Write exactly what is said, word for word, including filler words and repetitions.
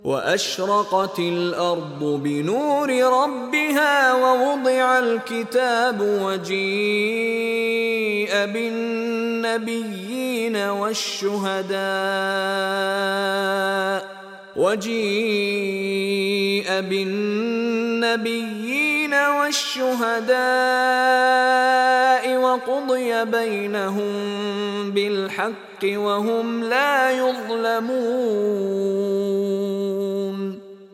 وأشرقت الأرض بنور ربها ووضع الكتاب وجيء بالنبيين والشهداء وجيء بالنبيين والشهداء وقضي بينهم بالحق وهم لا يظلمون.